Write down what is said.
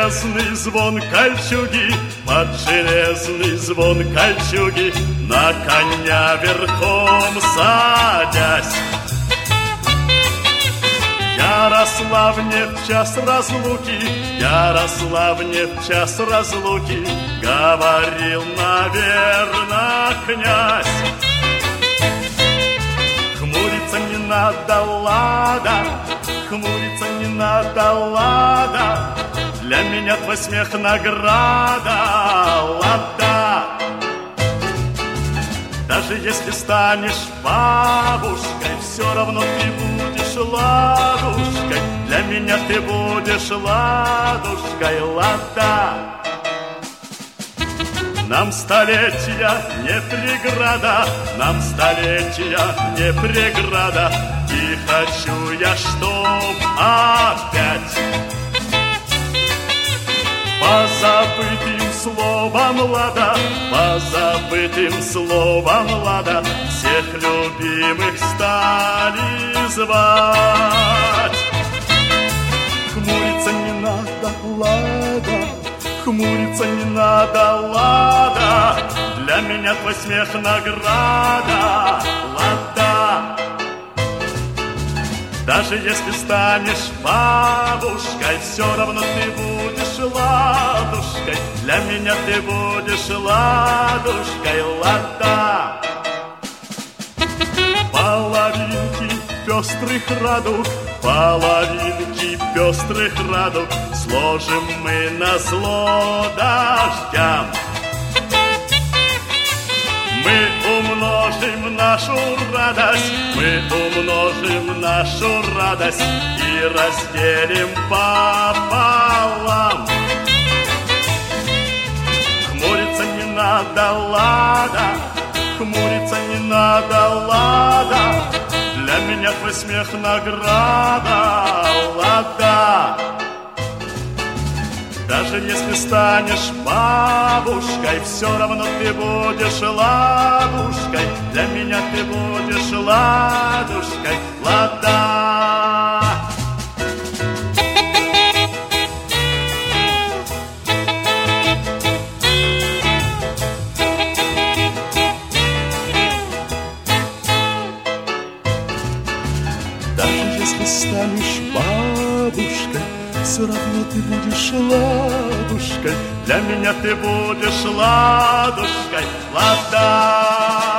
железный звон кольчуги, под железный звон кольчуги, на коня верхом садясь. Ярославне в час разлуки, Ярославне в час разлуки, говорил, наверно, князь. Хмуриться не надо, лада, хмуриться не надо, лада, для меня твой смех награда, лада. Даже если станешь бабушкой, все равно ты будешь ладушкой, для меня ты будешь ладушкой, лада. Нам столетия не преграда, нам столетия не преграда, и хочу я, чтоб опять по забытым словам лада, по забытым словам лада, всех любимых стали звать. Хмуриться не надо, лада, хмуриться не надо, лада, для меня твой смех награда, лада. Даже если станешь бабушкой, все равно ты будешь ладушкой, для меня ты будешь ладушкой, лада. Половинки пестрых радуг, половинки пестрых радуг, сложим мы назло дождям. Мы умножим нашу радость, мы умножим нашу радость и разделим пополам. Хмуриться не надо, лада, хмуриться не надо, лада, для меня твой смех награда, лада. Даже если станешь бабушкой, все равно ты будешь ладушкой, для меня ты будешь ладушкой, лада. Даже если станешь бабушкой, все равно ты будешь ладушкой, для меня ты будешь ладушкой, лада.